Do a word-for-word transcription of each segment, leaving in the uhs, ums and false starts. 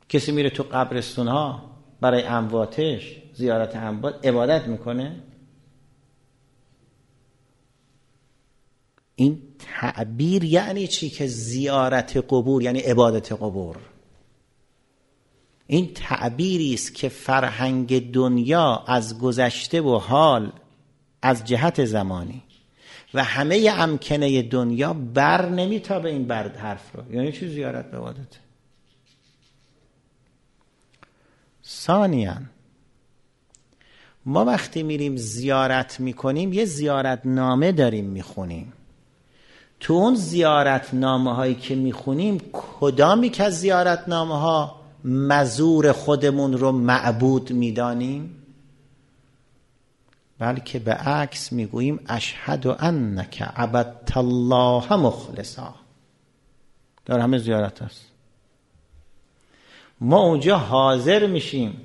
کسی میره تو قبرستون ها برای امواتش زیارت اموات عبادت میکنه؟ این تعبیر یعنی چی که زیارت قبور یعنی عبادت قبور؟ این تعبیری است که فرهنگ دنیا از گذشته و حال از جهت زمانی و همه امکنه دنیا بر نمیتابه این برد حرف رو. یعنی چی زیارت عبادت؟ ثانیاً ما وقتی میریم زیارت میکنیم یه زیارت نامه داریم میخونیم. تو اون زیارت نامه هایی که میخونیم کدامی که از زیارت نامه ها مزور خودمون رو معبود میدانیم؟ بلکه به عکس میگوییم اشهد انک عبدت الله مخلصا. در همه زیارت هست. ما اونجا حاضر میشیم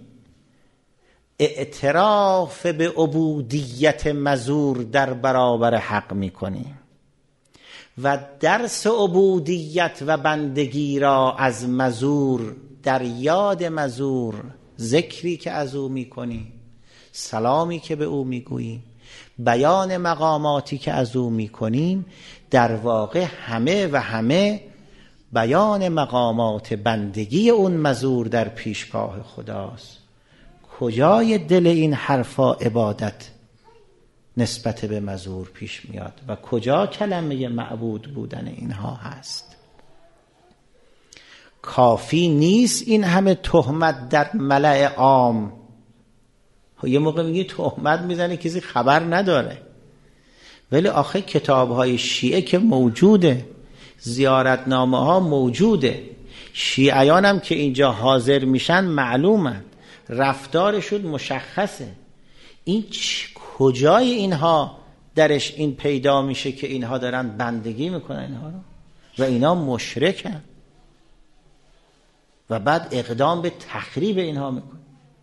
اعتراف به عبودیت مزور در برابر حق میکنیم و درس عبودیت و بندگی را از مزور در یاد مزور، ذکری که از او میکنیم، سلامی که به او میگوییم، بیان مقاماتی که از او میکنیم، در واقع همه و همه بیان مقامات بندگی اون مزور در پیشگاه خداست. کجای دل این حرفا عبادت نسبت به مزور پیش میاد و کجا کلمه معبود بودن اینها هست؟ کافی نیست این همه تهمت در ملأ عام. یه موقع میگه تهمت میزنه کسی خبر نداره، ولی آخه کتاب‌های شیعه که موجوده، زیارتنامه ها موجوده، شیعیان هم که اینجا حاضر میشن معلومند، رفتارشون مشخصه. این کجای اینها درش این پیدا میشه که اینها دارن بندگی میکنن اینها رو و اینا مشرکن و بعد اقدام به تخریب اینها میکنن؟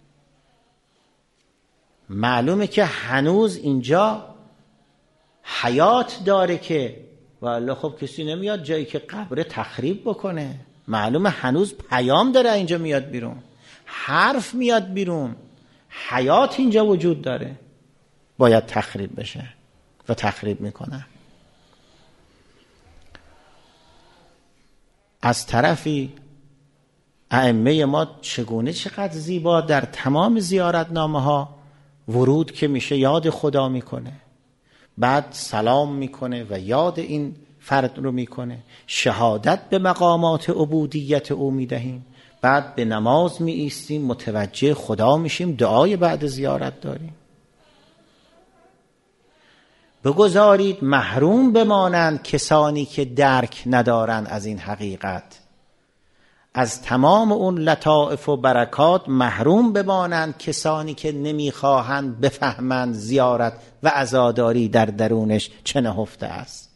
معلومه که هنوز اینجا حیات داره که والله خب کسی نمیاد جایی که قبر تخریب بکنه. معلومه هنوز پیام داره اینجا میاد بیرون، حرف میاد بیرون، حیات اینجا وجود داره، باید تخریب بشه و تخریب میکنه. از طرفی ائمه ما چگونه چقدر زیبا در تمام زیارتنامه ها ورود که میشه یاد خدا میکنه، بعد سلام میکنه و یاد این فرد رو میکنه، شهادت به مقامات عبودیت او میدهیم، بعد به نماز می ایستیم، متوجه خدا میشیم، دعای بعد زیارت داریم. بگذارید محروم بمانند کسانی که درک ندارند از این حقیقت، از تمام اون لطائف و برکات محروم بمانند کسانی که نمیخواهند بفهمند زیارت و عزاداری در درونش چه نهفته است.